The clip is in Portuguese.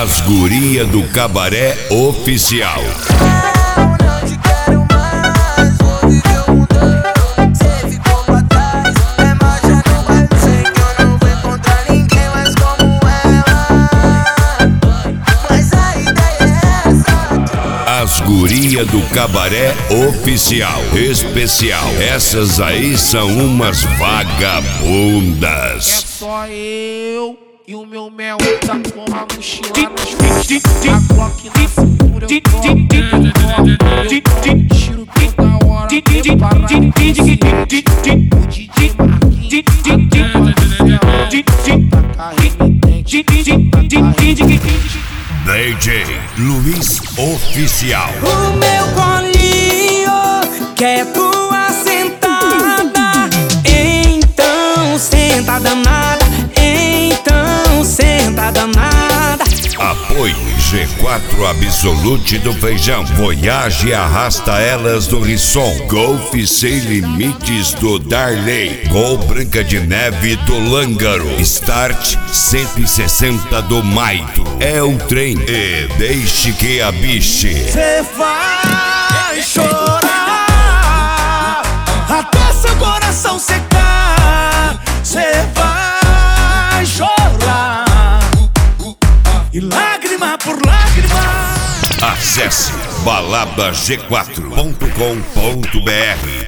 As Guria do Cabaré Oficial. As Guria do Cabaré Oficial. Especial. Essas aí são umas vagabundas. É só eu e o meu mel tá com a mochila nas costas. A Glock na cintura, eu tiro toda hora, preparado. O DJ Marquinhos, DJ Luiz Oficial. O meu colinho quer tua sentada. Então senta danada. Então senta danada. Apoio G4 Absolute do Feijão. Voyage arrasta elas do Risson. Golf Sem Limites do Darley. Gol Branca de Neve do Lângaro. Start 160 do Maito. É o trem e deixe que a biche. Cê vai chorar até seu coração secar. Cê vai chorar e lágrima por lágrima. Acesse baladag4.com.br.